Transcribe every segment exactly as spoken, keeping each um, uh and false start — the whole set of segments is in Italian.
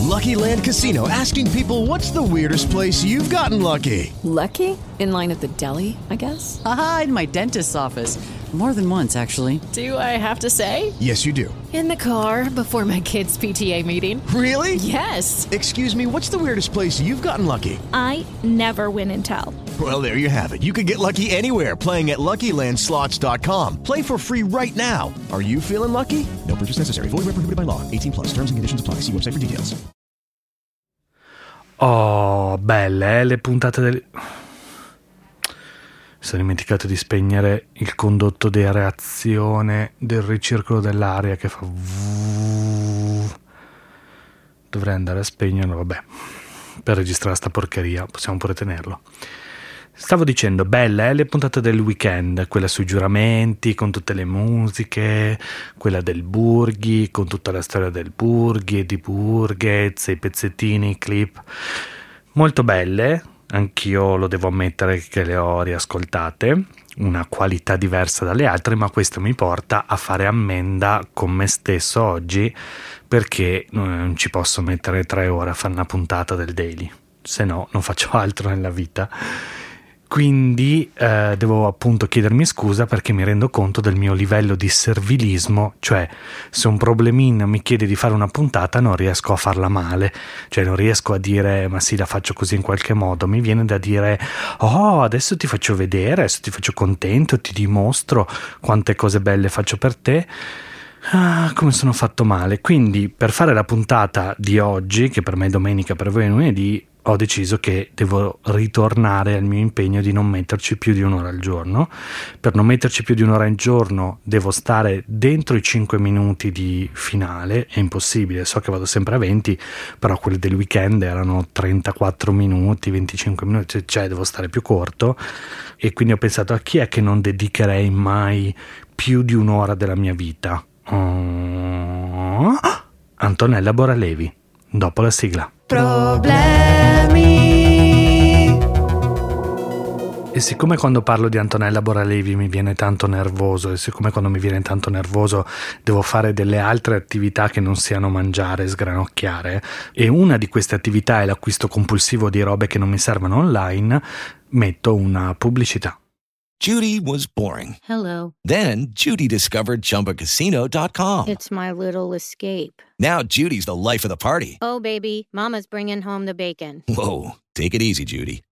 Lucky Land Casino, asking people, what's the weirdest place you've gotten lucky? Lucky? In line at the deli, I guess? Aha, in my dentist's office. More than once, actually. Do I have to say? Yes, you do. In the car before my kids' P T A meeting. Really? Yes. Excuse me, what's the weirdest place you've gotten lucky? I never win and tell. Well, there you have it. You can get lucky anywhere, playing at Lucky Land Slots dot com. Play for free right now. Are you feeling lucky? No purchase necessary. Void where prohibited by law. eighteen plus. Terms and conditions apply. See website for details. Oh, belle, eh, le puntate del... Mi sono dimenticato di spegnere il condotto di reazione del ricircolo dell'aria che fa... Dovrei andare a spegnerlo, vabbè. Per registrare sta porcheria, possiamo pure tenerlo. Stavo dicendo, belle eh, le puntate del weekend, quella sui giuramenti, con tutte le musiche, quella del Burghi, con tutta la storia del Burghi e di Burghez, i pezzettini, i clip. Molto belle. Anch'io lo devo ammettere che le ho riascoltate, una qualità diversa dalle altre, ma questo mi porta a fare ammenda con me stesso oggi, perché non ci posso mettere tre ore a fare una puntata del Daily, se no non faccio altro nella vita. Quindi eh, devo appunto chiedermi scusa, perché mi rendo conto del mio livello di servilismo, cioè se un problemino mi chiede di fare una puntata non riesco a farla male, cioè non riesco a dire ma sì, la faccio così in qualche modo, mi viene da dire oh adesso ti faccio vedere, adesso ti faccio contento, ti dimostro quante cose belle faccio per te. Ah, come sono fatto male. Quindi per fare la puntata di oggi, che per me è domenica, per voi è lunedì, ho deciso che devo ritornare al mio impegno di non metterci più di un'ora al giorno. Per non metterci più di un'ora al giorno devo stare dentro i cinque minuti di finale. È impossibile, so che vado sempre a venti, però quelli del weekend erano trentaquattro minuti, venticinque minuti, cioè devo stare più corto. E quindi ho pensato, a chi è che non dedicherei mai più di un'ora della mia vita? Oh, Antonella Boralevi, dopo la sigla. Problemi. E siccome quando parlo di Antonella Boralevi mi viene tanto nervoso, e siccome quando mi viene tanto nervoso devo fare delle altre attività che non siano mangiare e sgranocchiare, e una di queste attività è l'acquisto compulsivo di robe che non mi servono online, metto una pubblicità. Judy was boring. Hello. Then Judy discovered Chumba Casino dot com. It's my little escape. Now Judy's the life of the party. Oh, baby, mama's bringing home the bacon. Whoa, take it easy, Judy.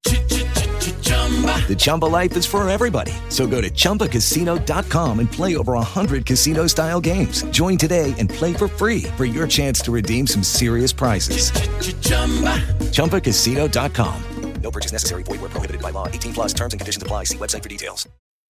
The Chumba life is for everybody. So go to Chumba Casino dot com and play over one hundred casino-style games. Join today and play for free for your chance to redeem some serious prizes. Chumba Casino dot com. No purchase necessary. Void where prohibited by law. eighteen plus. Terms and conditions apply. See website for details.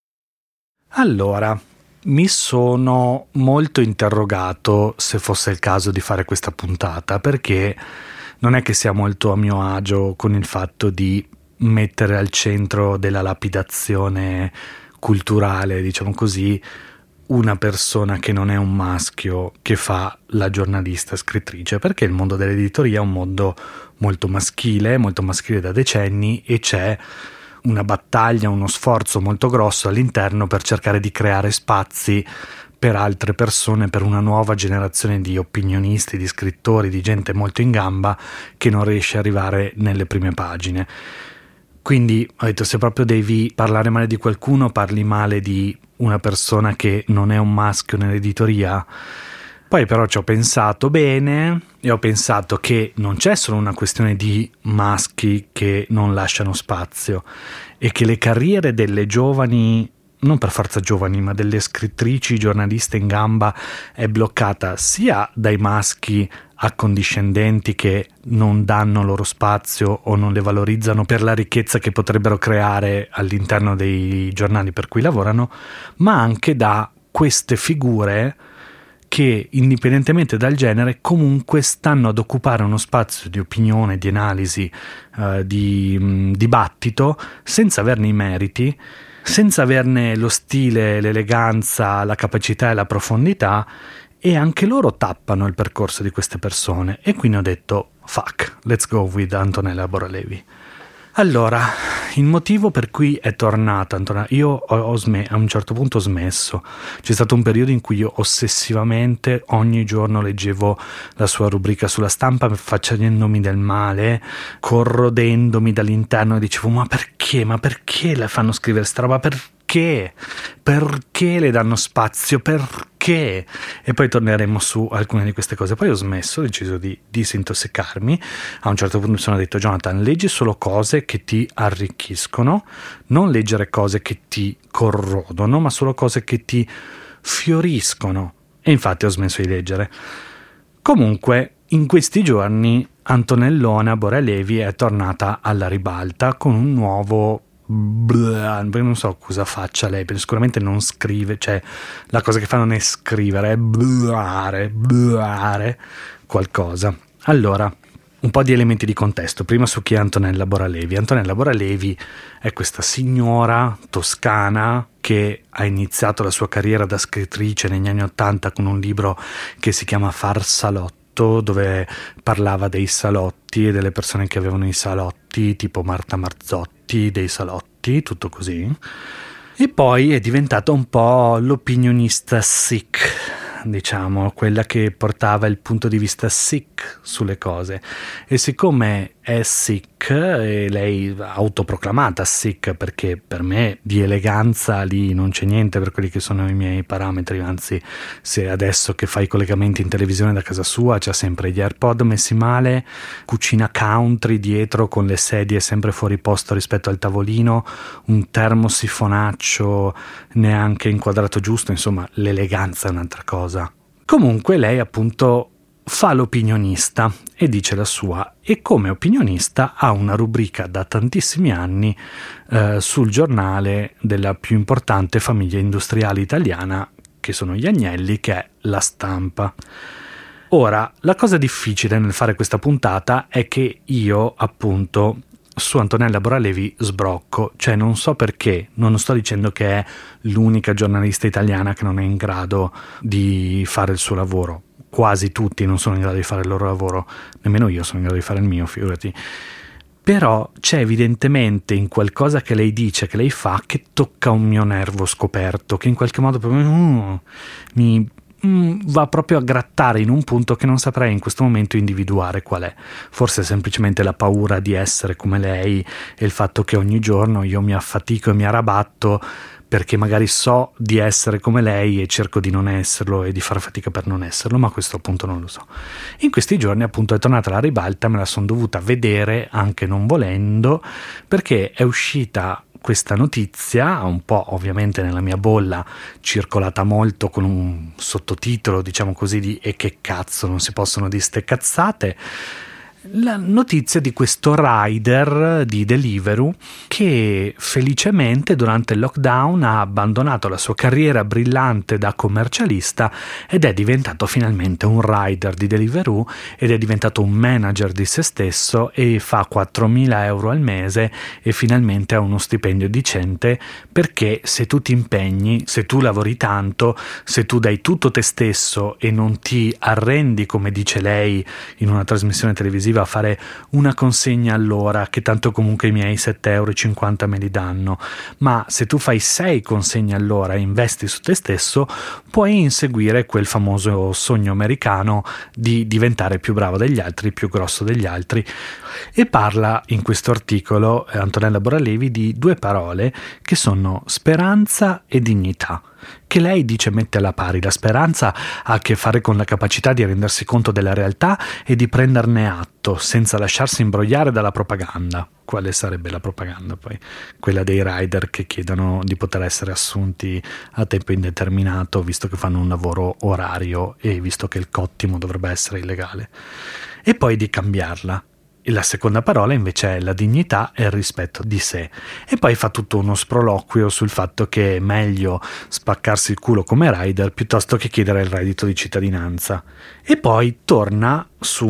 Allora, mi sono molto interrogato se fosse il caso di fare questa puntata, perché non è che sia molto a mio agio con il fatto di mettere al centro della lapidazione culturale, diciamo così, una persona che non è un maschio che fa la giornalista scrittrice, perché il mondo dell'editoria è un mondo molto maschile, molto maschile da decenni, e c'è una battaglia, uno sforzo molto grosso all'interno per cercare di creare spazi per altre persone, per una nuova generazione di opinionisti, di scrittori, di gente molto in gamba che non riesce ad arrivare nelle prime pagine. Quindi ho detto, se proprio devi parlare male di qualcuno, parli male di una persona che non è un maschio nell'editoria. Poi però ci ho pensato bene e ho pensato che non c'è solo una questione di maschi che non lasciano spazio, e che le carriere delle giovani, non per forza giovani, ma delle scrittrici, giornaliste in gamba, è bloccata sia dai maschi accondiscendenti che non danno loro spazio o non le valorizzano per la ricchezza che potrebbero creare all'interno dei giornali per cui lavorano, ma anche da queste figure che, indipendentemente dal genere, comunque stanno ad occupare uno spazio di opinione, di analisi, eh, di mh, dibattito, senza averne i meriti, senza averne lo stile, l'eleganza, la capacità e la profondità, e anche loro tappano il percorso di queste persone. E quindi ho detto fuck, let's go with Antonella Boralevi. Allora, il motivo per cui è tornata Antonella, io ho, ho sme- a un certo punto ho smesso. C'è stato un periodo in cui io ossessivamente ogni giorno leggevo la sua rubrica sulla Stampa facendomi del male, corrodendomi dall'interno, e dicevo ma perché, ma perché le fanno scrivere sta roba, perché, perché le danno spazio, perché? E poi torneremo su alcune di queste cose. Poi ho smesso, ho deciso di disintossicarmi. A un certo punto mi sono detto: Jonathan, leggi solo cose che ti arricchiscono, non leggere cose che ti corrodono, ma solo cose che ti fioriscono. E infatti ho smesso di leggere. Comunque, in questi giorni Antonellona Boralevi è tornata alla ribalta con un nuovo Blah, non so cosa faccia lei, perché sicuramente non scrive, cioè la cosa che fa non è scrivere, è blare, blare qualcosa. Allora, un po' di elementi di contesto. Prima su chi è Antonella Boralevi. Antonella Boralevi è questa signora toscana che ha iniziato la sua carriera da scrittrice negli anni Ottanta con un libro che si chiama Far Salotto, dove parlava dei salotti e delle persone che avevano i salotti, tipo Marta Marzotti, dei salotti, tutto così. E poi è diventata un po' l'opinionista sick, diciamo, quella che portava il punto di vista sick sulle cose. E siccome è sick, e lei autoproclamata sick, perché per me di eleganza lì non c'è niente per quelli che sono i miei parametri, anzi, se adesso che fa i collegamenti in televisione da casa sua c'ha sempre gli AirPod messi male, cucina country dietro con le sedie sempre fuori posto rispetto al tavolino, un termosifonaccio neanche inquadrato giusto, insomma l'eleganza è un'altra cosa. Comunque lei appunto fa l'opinionista e dice la sua, e come opinionista ha una rubrica da tantissimi anni eh, sul giornale della più importante famiglia industriale italiana, che sono gli Agnelli, che è La Stampa. Ora, la cosa difficile nel fare questa puntata è che io appunto su Antonella Boralevi sbrocco, cioè non so perché, non sto dicendo che è l'unica giornalista italiana che non è in grado di fare il suo lavoro. Quasi tutti non sono in grado di fare il loro lavoro, nemmeno io sono in grado di fare il mio, figurati. Però c'è evidentemente in qualcosa che lei dice, che lei fa, che tocca un mio nervo scoperto, che in qualche modo proprio, mm, mi mm, va proprio a grattare in un punto che non saprei in questo momento individuare qual è. Forse è semplicemente la paura di essere come lei e il fatto che ogni giorno io mi affatico e mi arrabatto perché magari so di essere come lei e cerco di non esserlo e di far fatica per non esserlo, ma questo appunto non lo so. In questi giorni appunto è tornata alla ribalta, me la sono dovuta vedere anche non volendo, perché è uscita questa notizia, un po' ovviamente nella mia bolla, circolata molto con un sottotitolo, diciamo così, di "e che cazzo, non si possono dire ste cazzate", la notizia di questo rider di Deliveroo che felicemente durante il lockdown ha abbandonato la sua carriera brillante da commercialista ed è diventato finalmente un rider di Deliveroo ed è diventato un manager di se stesso e fa quattromila euro al mese e finalmente ha uno stipendio decente, perché se tu ti impegni, se tu lavori tanto, se tu dai tutto te stesso e non ti arrendi, come dice lei in una trasmissione televisiva, a fare una consegna all'ora, che tanto comunque i miei sette euro e cinquanta me li danno, ma se tu fai sei consegne all'ora e investi su te stesso, puoi inseguire quel famoso sogno americano di diventare più bravo degli altri, più grosso degli altri. E parla in questo articolo eh, Antonella Boralevi di due parole che sono speranza e dignità, che lei dice mette alla pari. La speranza ha a che fare con la capacità di rendersi conto della realtà e di prenderne atto senza lasciarsi imbrogliare dalla propaganda. Quale sarebbe la propaganda poi? Quella dei rider che chiedono di poter essere assunti a tempo indeterminato visto che fanno un lavoro orario e visto che il cottimo dovrebbe essere illegale. E poi di cambiarla. E la seconda parola invece è la dignità e il rispetto di sé. E poi fa tutto uno sproloquio sul fatto che è meglio spaccarsi il culo come rider piuttosto che chiedere il reddito di cittadinanza. E poi torna su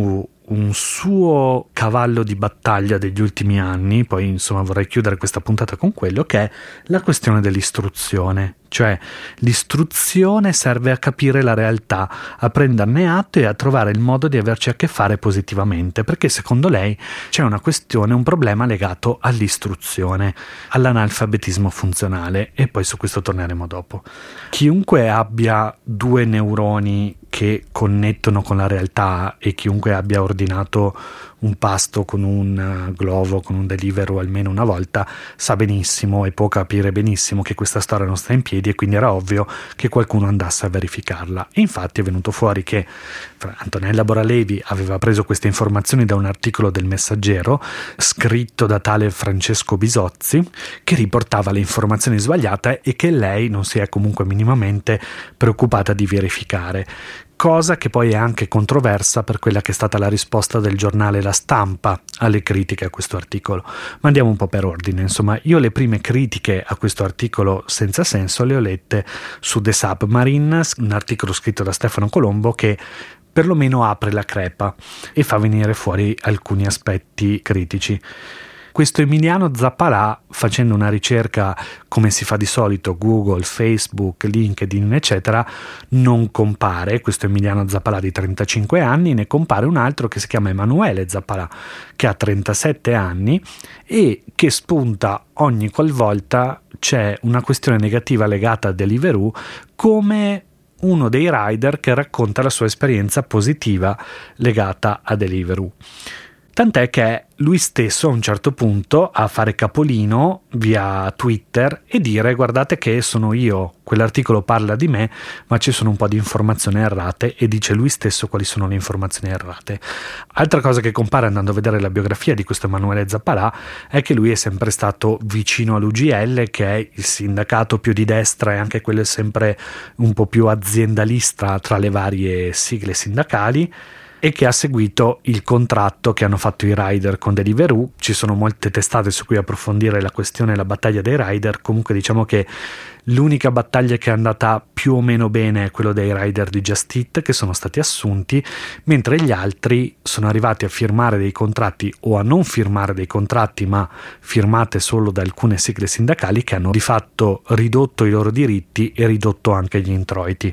un suo cavallo di battaglia degli ultimi anni, poi insomma vorrei chiudere questa puntata con quello, che è la questione dell'istruzione. Cioè l'istruzione serve a capire la realtà, a prenderne atto e a trovare il modo di averci a che fare positivamente, perché secondo lei c'è una questione, un problema legato all'istruzione, all'analfabetismo funzionale, e poi su questo torneremo dopo. Chiunque abbia due neuroni che connettono con la realtà e chiunque abbia ordinato un pasto con un Glovo, con un Deliveroo almeno una volta, sa benissimo e può capire benissimo che questa storia non sta in piedi, e quindi era ovvio che qualcuno andasse a verificarla. E infatti è venuto fuori che Antonella Boralevi aveva preso queste informazioni da un articolo del Messaggero scritto da tale Francesco Bisozzi, che riportava le informazioni sbagliate e che lei non si è comunque minimamente preoccupata di verificare. Cosa che poi è anche controversa per quella che è stata la risposta del giornale La Stampa alle critiche a questo articolo. Ma andiamo un po' per ordine. Insomma, io le prime critiche a questo articolo senza senso le ho lette su The Submarine, un articolo scritto da Stefano Colombo che perlomeno apre la crepa e fa venire fuori alcuni aspetti critici. Questo Emiliano Zappalà, facendo una ricerca come si fa di solito, Google, Facebook, LinkedIn, eccetera, non compare questo Emiliano Zappalà di trentacinque anni, ne compare un altro che si chiama Emanuele Zappalà, che ha trentasette anni e che spunta ogni qualvolta c'è una questione negativa legata a Deliveroo come uno dei rider che racconta la sua esperienza positiva legata a Deliveroo. Tant'è che lui stesso a un certo punto a fare capolino via Twitter e dire: guardate che sono io, quell'articolo parla di me ma ci sono un po' di informazioni errate, e dice lui stesso quali sono le informazioni errate. Altra cosa che compare andando a vedere la biografia di questo Emanuele Zappalà è che lui è sempre stato vicino all'U G L, che è il sindacato più di destra e anche quello sempre un po' più aziendalista tra le varie sigle sindacali, e che ha seguito il contratto che hanno fatto i rider con Deliveroo. Ci sono molte testate su cui approfondire la questione e la battaglia dei rider. Comunque diciamo che l'unica battaglia che è andata più o meno bene è quello dei rider di Just Eat, che sono stati assunti, mentre gli altri sono arrivati a firmare dei contratti o a non firmare dei contratti, ma firmate solo da alcune sigle sindacali, che hanno di fatto ridotto i loro diritti e ridotto anche gli introiti.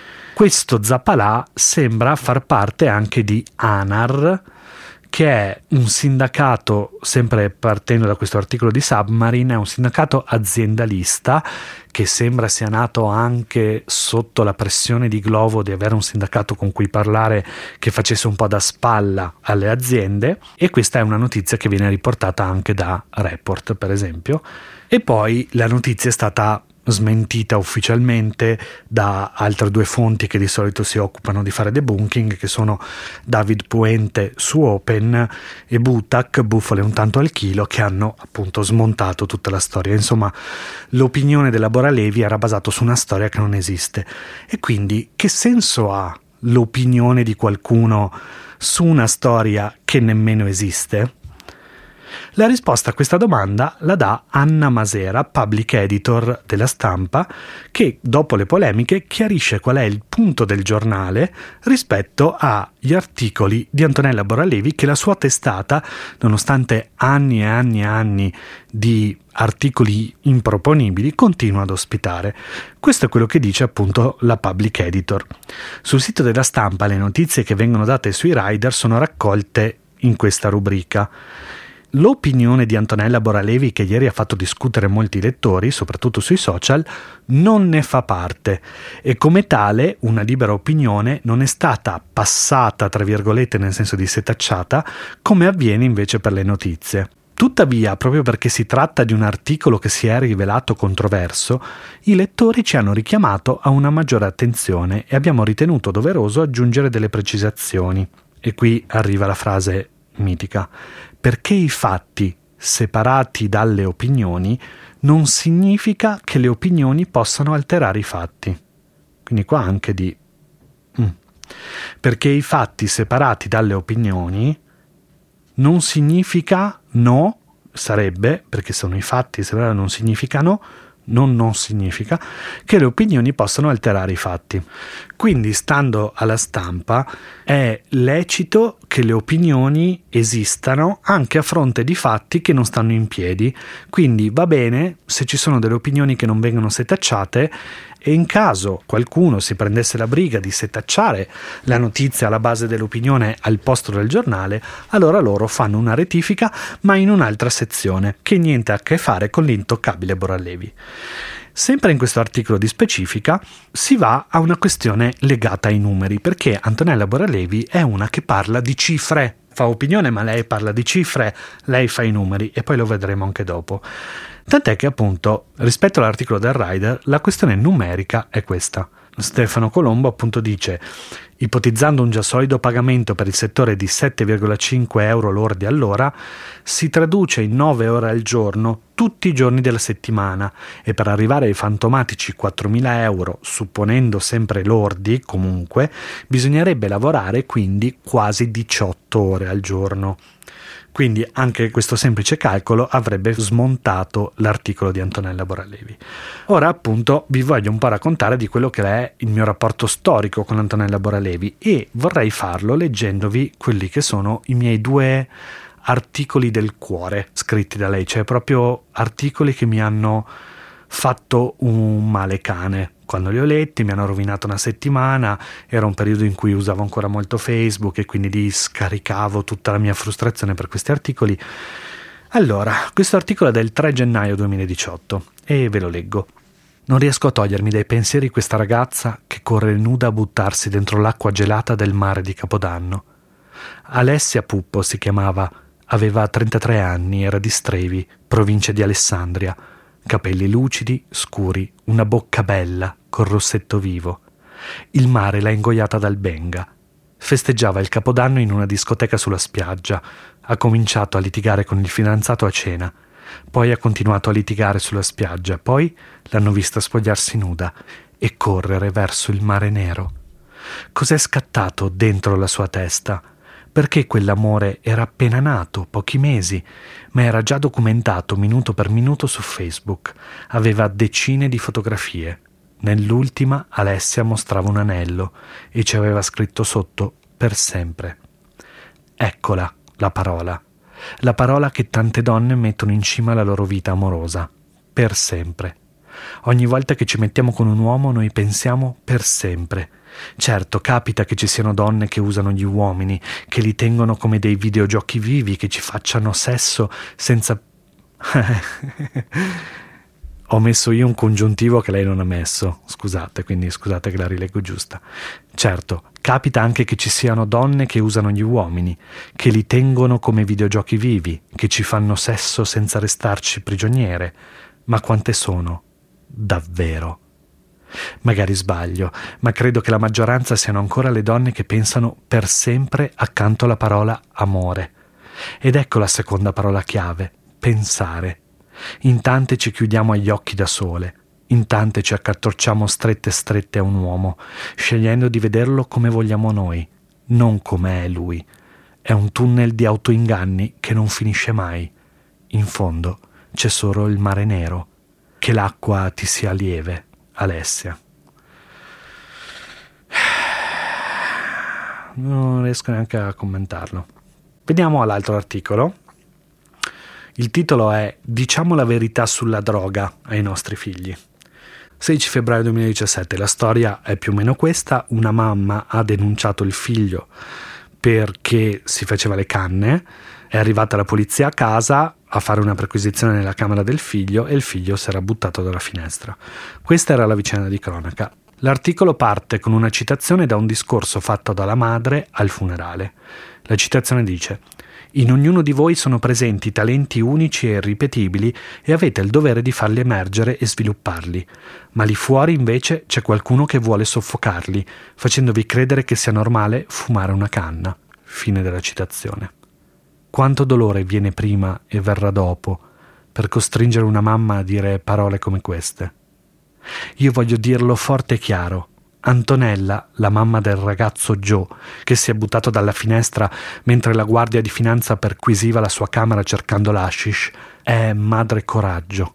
Questo Zappalà sembra far parte anche di ANAR, che è un sindacato, sempre partendo da questo articolo di Submarine, è un sindacato aziendalista che sembra sia nato anche sotto la pressione di Glovo di avere un sindacato con cui parlare che facesse un po' da spalla alle aziende, e questa è una notizia che viene riportata anche da Report, per esempio. E poi la notizia è stata smentita ufficialmente da altre due fonti che di solito si occupano di fare debunking, che sono David Puente su Open e Butak, Bufale un tanto al chilo, che hanno appunto smontato tutta la storia. Insomma, l'opinione della Boralevi era basata su una storia che non esiste, e quindi che senso ha l'opinione di qualcuno su una storia che nemmeno esiste? La risposta a questa domanda la dà Anna Masera, public editor della Stampa, che dopo le polemiche chiarisce qual è il punto del giornale rispetto agli articoli di Antonella Boralevi che la sua testata, nonostante anni e anni e anni di articoli improponibili, continua ad ospitare. Questo è quello che dice appunto la public editor. Sul sito della Stampa le notizie che vengono date sui rider sono raccolte in questa rubrica. L'opinione di Antonella Boralevi, che ieri ha fatto discutere molti lettori, soprattutto sui social, non ne fa parte, e come tale una libera opinione non è stata passata, tra virgolette, nel senso di setacciata, come avviene invece per le notizie. Tuttavia, proprio perché si tratta di un articolo che si è rivelato controverso, i lettori ci hanno richiamato a una maggiore attenzione e abbiamo ritenuto doveroso aggiungere delle precisazioni. E qui arriva la frase mitica: perché i fatti separati dalle opinioni non significa che le opinioni possano alterare i fatti. Quindi qua anche di mm. perché i fatti separati dalle opinioni non significa no, sarebbe, perché sono i fatti separati, non significano non non significa, che le opinioni possano alterare i fatti. Quindi, stando alla stampa, è lecito che le opinioni esistano anche a fronte di fatti che non stanno in piedi. Quindi va bene se ci sono delle opinioni che non vengono setacciate, e in caso qualcuno si prendesse la briga di setacciare la notizia alla base dell'opinione al posto del giornale, allora loro fanno una rettifica, ma in un'altra sezione, che niente ha a che fare con l'intoccabile Boralevi. Sempre in questo articolo di specifica si va a una questione legata ai numeri, perché Antonella Boralevi è una che parla di cifre, fa opinione ma lei parla di cifre, lei fa i numeri, e poi lo vedremo anche dopo. Tant'è che appunto rispetto all'articolo del Rider la questione numerica è questa. Stefano Colombo appunto dice: ipotizzando un già solido pagamento per il settore di sette virgola cinque euro lordi all'ora, si traduce in nove ore al giorno tutti i giorni della settimana, e per arrivare ai fantomatici quattromila euro, supponendo sempre lordi comunque, bisognerebbe lavorare quindi quasi diciotto ore al giorno. Quindi anche questo semplice calcolo avrebbe smontato l'articolo di Antonella Boralevi. Ora appunto vi voglio un po' raccontare di quello che è il mio rapporto storico con Antonella Boralevi, e vorrei farlo leggendovi quelli che sono i miei due articoli del cuore scritti da lei, cioè proprio articoli che mi hanno fatto un male cane. Quando li ho letti mi hanno rovinato una settimana, era un periodo in cui usavo ancora molto Facebook e quindi lì scaricavo tutta la mia frustrazione per questi articoli. Allora, questo articolo è del tre gennaio duemiladiciotto e ve lo leggo. Non riesco a togliermi dai pensieri questa ragazza che corre nuda a buttarsi dentro l'acqua gelata del mare di Capodanno. Alessia Puppo si chiamava, aveva trentatré anni, era di Strevi, provincia di Alessandria. Capelli lucidi, scuri, una bocca bella, col rossetto vivo. Il mare l'ha ingoiata dal benga. Festeggiava il Capodanno in una discoteca sulla spiaggia. Ha cominciato a litigare con il fidanzato a cena. Poi ha continuato a litigare sulla spiaggia. Poi l'hanno vista spogliarsi nuda e correre verso il mare nero. Cos'è scattato dentro la sua testa? Perché quell'amore era appena nato, pochi mesi, ma era già documentato minuto per minuto su Facebook. Aveva decine di fotografie. Nell'ultima Alessia mostrava un anello e ci aveva scritto sotto per sempre. Eccola, la parola. La parola che tante donne mettono in cima alla loro vita amorosa. Per sempre. Ogni volta che ci mettiamo con un uomo noi pensiamo per sempre. Certo, capita che ci siano donne che usano gli uomini, che li tengono come dei videogiochi vivi, che ci facciano sesso senza... Ho messo io un congiuntivo che lei non ha messo, scusate, quindi scusate che la rileggo giusta. Certo, capita anche che ci siano donne che usano gli uomini, che li tengono come videogiochi vivi, che ci fanno sesso senza restarci prigioniere. Ma quante sono? Davvero? Magari sbaglio, ma credo che la maggioranza siano ancora le donne che pensano per sempre accanto alla parola amore. Ed ecco la seconda parola chiave, pensare. In tante ci chiudiamo agli occhi da sole, in tante ci accartocciamo strette strette a un uomo, scegliendo di vederlo come vogliamo noi, non come è lui. È un tunnel di autoinganni che non finisce mai. In fondo c'è solo il mare nero. Che l'acqua ti sia lieve, Alessia. Non riesco neanche a commentarlo. Veniamo all'altro articolo. Il titolo è Diciamo la verità sulla droga ai nostri figli. sedici febbraio duemiladiciassette, la storia è più o meno questa. Una mamma ha denunciato il figlio perché si faceva le canne, è arrivata la polizia a casa a fare una perquisizione nella camera del figlio e il figlio si era buttato dalla finestra. Questa era la vicenda di cronaca. L'articolo parte con una citazione da un discorso fatto dalla madre al funerale. La citazione dice: in ognuno di voi sono presenti talenti unici e irripetibili e avete il dovere di farli emergere e svilupparli, ma lì fuori invece c'è qualcuno che vuole soffocarli, facendovi credere che sia normale fumare una canna. Fine della citazione. Quanto dolore viene prima e verrà dopo per costringere una mamma a dire parole come queste. Io voglio dirlo forte e chiaro. Antonella, la mamma del ragazzo Joe, che si è buttato dalla finestra mentre la guardia di finanza perquisiva la sua camera cercando l'hashish, è madre coraggio.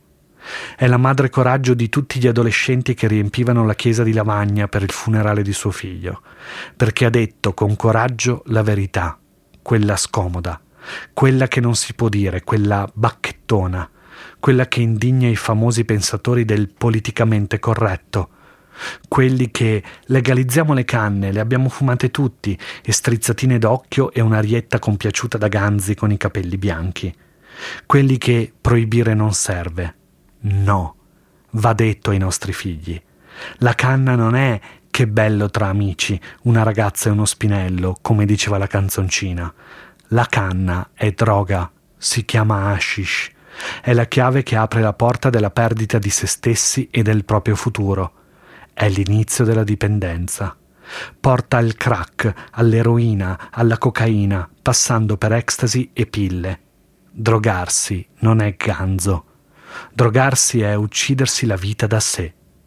È la madre coraggio di tutti gli adolescenti che riempivano la chiesa di Lavagna per il funerale di suo figlio, perché ha detto con coraggio la verità, quella scomoda, quella che non si può dire, quella bacchettona, quella che indigna i famosi pensatori del politicamente corretto, quelli che legalizziamo le canne, le abbiamo fumate tutti, e strizzatine d'occhio e un'arietta compiaciuta da Ganzi con i capelli bianchi, quelli che proibire non serve. No, va detto ai nostri figli. La canna non è che bello tra amici, una ragazza e uno spinello, come diceva la canzoncina. La canna è droga, si chiama hashish. È la chiave che apre la porta della perdita di se stessi e del proprio futuro. È l'inizio della dipendenza. Porta al crack, all'eroina, alla cocaina, passando per ecstasy e pille. Drogarsi non è ganzo. Drogarsi è uccidersi la vita da sé.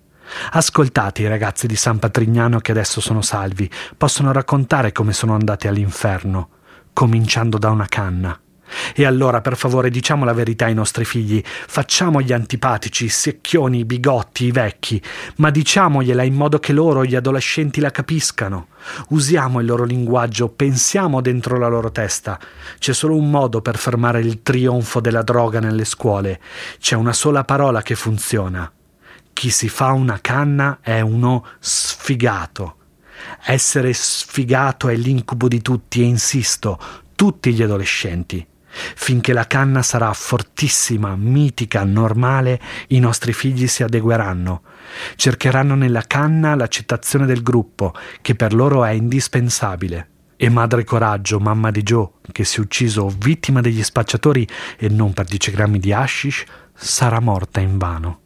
Ascoltate i ragazzi di San Patrignano che adesso sono salvi, possono raccontare come sono andati all'inferno, cominciando da una canna. E allora, per favore, diciamo la verità ai nostri figli, facciamo gli antipatici, i secchioni, i bigotti, i vecchi, ma diciamogliela in modo che loro, gli adolescenti, la capiscano. Usiamo il loro linguaggio, pensiamo dentro la loro testa. C'è solo un modo per fermare il trionfo della droga nelle scuole. C'è una sola parola che funziona. Chi si fa una canna è uno sfigato. Essere sfigato è l'incubo di tutti, e insisto, tutti gli adolescenti. Finché la canna sarà fortissima, mitica, normale, i nostri figli si adegueranno. Cercheranno nella canna l'accettazione del gruppo, che per loro è indispensabile. E madre coraggio, mamma di Joe, che si è ucciso vittima degli spacciatori e non per dieci grammi di hashish, sarà morta invano.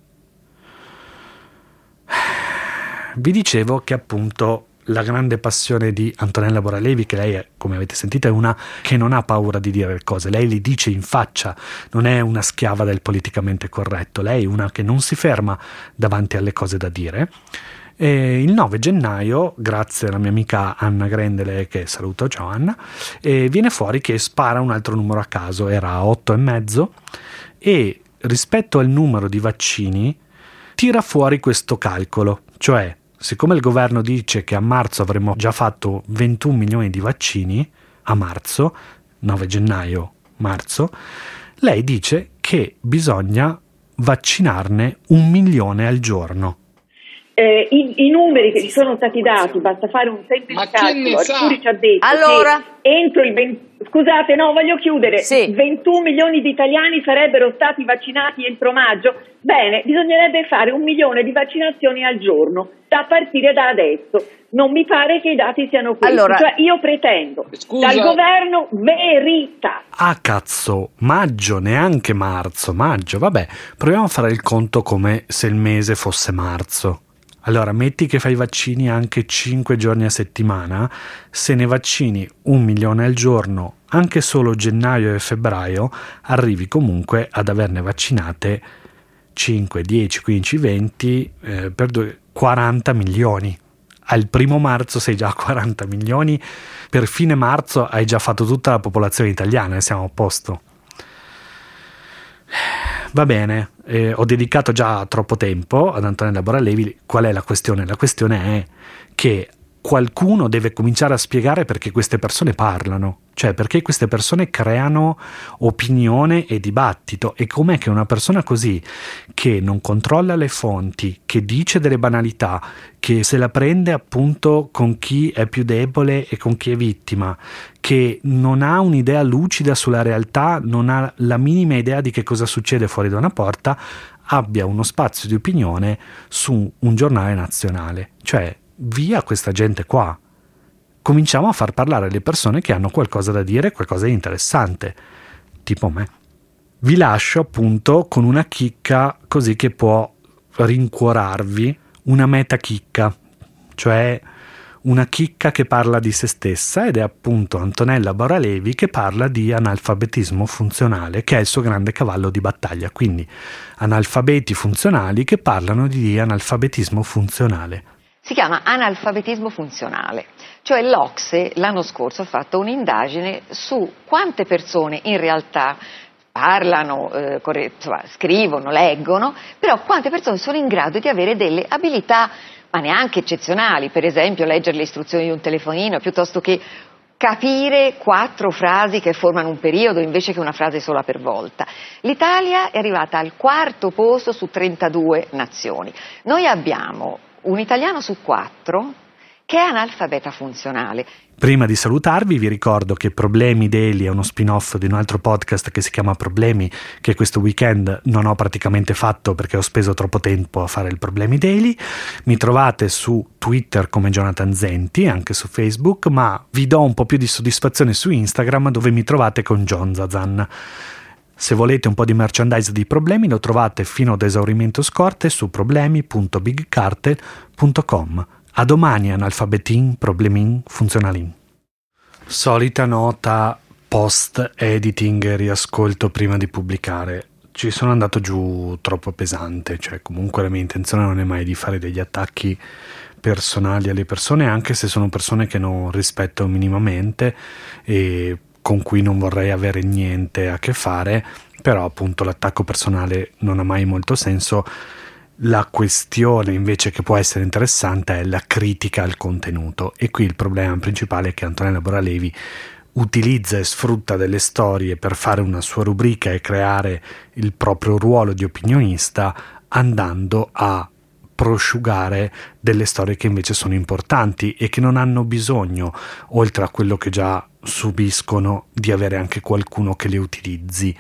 Vi dicevo che appunto la grande passione di Antonella Boralevi, che lei è, come avete sentito, è una che non ha paura di dire le cose, lei li dice in faccia, non è una schiava del politicamente corretto, lei è una che non si ferma davanti alle cose da dire. E il nove gennaio, grazie alla mia amica Anna Grendele, che saluto, ciao Anna, e viene fuori che spara un altro numero a caso, era a otto e mezzo, e rispetto al numero di vaccini tira fuori questo calcolo, cioè siccome il governo dice che a marzo avremo già fatto ventuno milioni di vaccini, a marzo, nove gennaio, marzo, lei dice che bisogna vaccinarne un milione al giorno. Eh, i, I numeri che ci sono stati dati, basta fare un semplice calcolo. Arturi ci ha detto allora... che entro il venti scusate, no, voglio chiudere. Sì. ventuno milioni di italiani sarebbero stati vaccinati entro maggio. Bene, bisognerebbe fare un milione di vaccinazioni al giorno a partire da adesso. Non mi pare che i dati siano questi. Allora... Cioè, io pretendo Scusa. dal governo verità. Ah cazzo, maggio, neanche marzo, maggio, vabbè, proviamo a fare il conto come se il mese fosse marzo. Allora, metti che fai vaccini anche cinque giorni a settimana, se ne vaccini un milione al giorno, anche solo gennaio e febbraio, arrivi comunque ad averne vaccinate cinque, dieci, quindici, venti, eh, per due, quaranta milioni. Al primo marzo sei già a quaranta milioni, per fine marzo hai già fatto tutta la popolazione italiana e siamo a posto. Va bene, eh, ho dedicato già troppo tempo ad Antonella Boralevi. Qual è la questione? La questione è che qualcuno deve cominciare a spiegare perché queste persone parlano, cioè perché queste persone creano opinione e dibattito, e com'è che una persona così, che non controlla le fonti, che dice delle banalità, che se la prende appunto con chi è più debole e con chi è vittima, che non ha un'idea lucida sulla realtà, non ha la minima idea di che cosa succede fuori da una porta, abbia uno spazio di opinione su un giornale nazionale. Cioè, via questa gente qua. Cominciamo a far parlare le persone che hanno qualcosa da dire, qualcosa di interessante, tipo me. Vi lascio appunto con una chicca così che può rincuorarvi, una meta chicca, cioè una chicca che parla di se stessa, ed è appunto Antonella Boralevi che parla di analfabetismo funzionale, che è il suo grande cavallo di battaglia. Quindi analfabeti funzionali che parlano di analfabetismo funzionale. Si chiama analfabetismo funzionale, cioè l'Ocse l'anno scorso ha fatto un'indagine su quante persone in realtà parlano, eh, corre- insomma, scrivono, leggono, però quante persone sono in grado di avere delle abilità, ma neanche eccezionali, per esempio leggere le istruzioni di un telefonino, piuttosto che capire quattro frasi che formano un periodo invece che una frase sola per volta. L'Italia è arrivata al quarto posto su trentadue nazioni. Noi abbiamo un italiano su quattro che è analfabeta funzionale. Prima di salutarvi vi ricordo che Problemi Daily è uno spin-off di un altro podcast che si chiama Problemi, che questo weekend non ho praticamente fatto perché ho speso troppo tempo a fare il Problemi Daily. Mi trovate su Twitter come Jonathan Zenti, anche su Facebook, ma vi do un po' più di soddisfazione su Instagram, dove mi trovate con John Zazan. Se volete un po' di merchandise di Problemi lo trovate fino ad esaurimento scorte su problemi punto big cartel punto com. A domani, analfabetin, problemin, funzionalin. Solita nota post-editing e riascolto prima di pubblicare. Ci sono andato giù troppo pesante, cioè comunque la mia intenzione non è mai di fare degli attacchi personali alle persone, anche se sono persone che non rispetto minimamente e con cui non vorrei avere niente a che fare, però appunto l'attacco personale non ha mai molto senso. La questione invece che può essere interessante è la critica al contenuto, e qui il problema principale è che Antonella Boralevi utilizza e sfrutta delle storie per fare una sua rubrica e creare il proprio ruolo di opinionista, andando a prosciugare delle storie che invece sono importanti e che non hanno bisogno, oltre a quello che già subiscono, di avere anche qualcuno che le utilizzi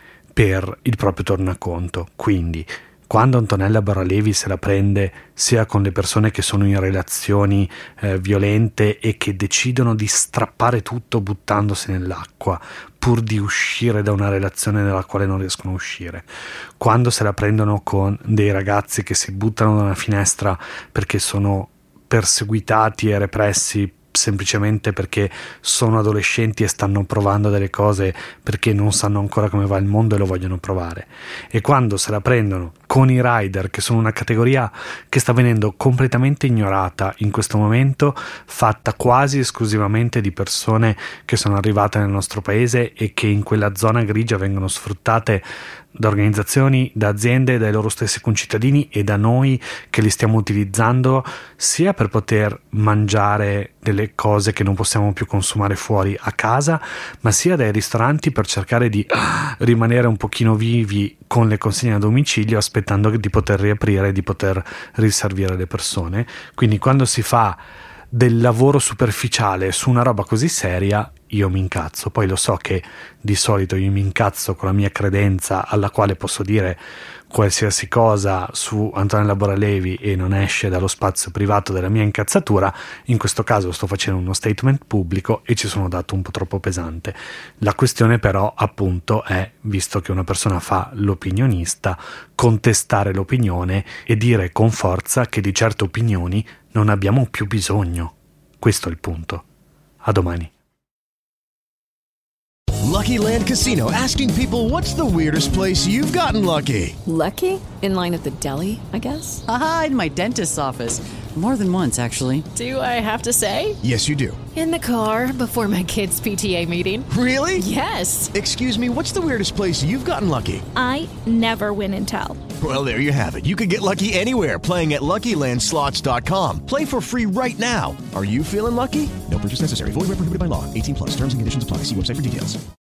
per il proprio tornaconto. Quindi quando Antonella Boralevi se la prende sia con le persone che sono in relazioni eh, violente e che decidono di strappare tutto buttandosi nell'acqua pur di uscire da una relazione nella quale non riescono a uscire, quando se la prendono con dei ragazzi che si buttano da una finestra perché sono perseguitati e repressi semplicemente perché sono adolescenti e stanno provando delle cose perché non sanno ancora come va il mondo e lo vogliono provare, e quando se la prendono con i rider, che sono una categoria che sta venendo completamente ignorata in questo momento, fatta quasi esclusivamente di persone che sono arrivate nel nostro paese e che in quella zona grigia vengono sfruttate da organizzazioni, da aziende, dai loro stessi concittadini e da noi che li stiamo utilizzando sia per poter mangiare delle cose che non possiamo più consumare fuori a casa, ma sia dai ristoranti per cercare di rimanere un pochino vivi con le consegne a domicilio, aspettando di poter riaprire e di poter riservire le persone. Quindi quando si fa del lavoro superficiale su una roba così seria, io mi incazzo. Poi lo so che di solito io mi incazzo con la mia credenza, alla quale posso dire qualsiasi cosa su Antonella Boralevi e non esce dallo spazio privato della mia incazzatura. In questo caso sto facendo uno statement pubblico e ci sono dato un po' troppo pesante. La questione però appunto è, visto che una persona fa l'opinionista, contestare l'opinione e dire con forza che di certe opinioni non abbiamo più bisogno. Questo è il punto. A domani. Lucky Land Casino, asking people, what's the weirdest place you've gotten lucky? Lucky? In line at the deli, I guess? Aha, in my dentist's office. More than once, actually. Do I have to say? Yes, you do. In the car before my kids' P T A meeting. Really? Yes. Excuse me, what's the weirdest place you've gotten lucky? I never win and tell. Well, there you have it. You can get lucky anywhere, playing at Lucky Land Slots dot com. Play for free right now. Are you feeling lucky? No purchase necessary. Void where prohibited by law. eighteen plus. Terms and conditions apply. See website for details.